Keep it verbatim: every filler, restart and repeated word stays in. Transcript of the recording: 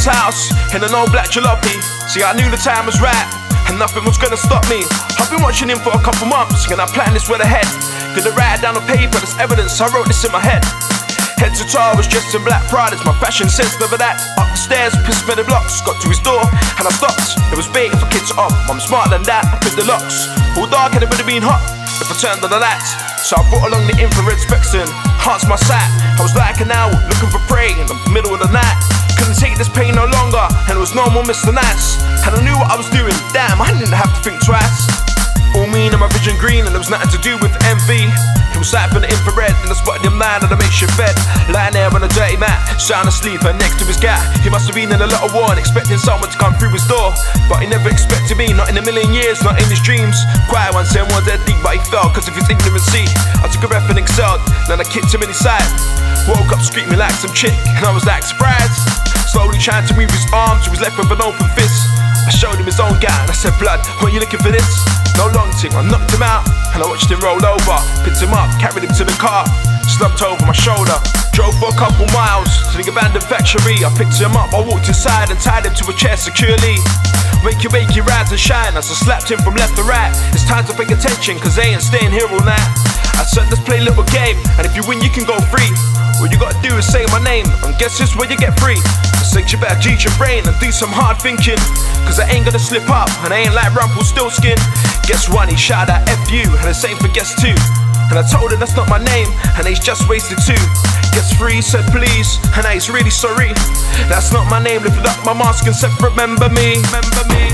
his house in an old black jalopy. See, I knew the time was right and nothing was gonna stop me. I've been watching him for a couple months and I planned this with ahead. Did I write down on paper, there's evidence, I wrote this in my head. Head to toe, I was dressed in black Pradas, my fashion sense never that. Up the stairs, pissed by the blocks, got to his door and I stopped. It was baiting for kids off, I'm smarter than that, I picked the locks. All dark and it would have been hot if I turned on the lights. So I brought along the infrared specs and enhanced my sight. I was like an owl, looking for prey in the middle of the night. Couldn't take this pain no longer, and it was no more Mister Nice. And I knew what I was doing, damn, I didn't have to think twice. All mean and my vision green, and there was nothing to do with envy. It was like from the infrared, and I spotted him lying on the makeshift bed. Lying there on a dirty mat, sound asleep, and next to his guy. He must have been in a lot of war and expecting someone to come through his door. But he never expected me, not in a million years, not in his dreams. Quiet one saying one dead deep, but he fell cause of his ignorancy. I took a breath and excelled, then I kicked him in his side. Woke up screaming like some chick, and I was like, surprise. Slowly trying to move his arms, he was left with an open fist. I showed him his own guy and I said, blood, what are you looking for this? No long thing, I knocked him out and I watched him roll over. Picked him up, carried him to the car, slumped over my shoulder. Drove for a couple miles to the abandoned factory. I picked him up, I walked inside and tied him to a chair securely. Wakey wakey, rise and shine as I slapped him from left to right. It's time to pay attention cause they ain't staying here all night. I said let's play a little game, and if you win you can go free. All you gotta do is say my name, and guess this where you get free. I said you better G your brain and do some hard thinking, cause I ain't gonna slip up, and I ain't like Rumpelstiltskin. Guess one, he shouted out F you, and the same for guess two. And I told him that's not my name, and he's just wasted two. Guess three said please, and he's really sorry. That's not my name, lifted up my mask and said remember me, remember me.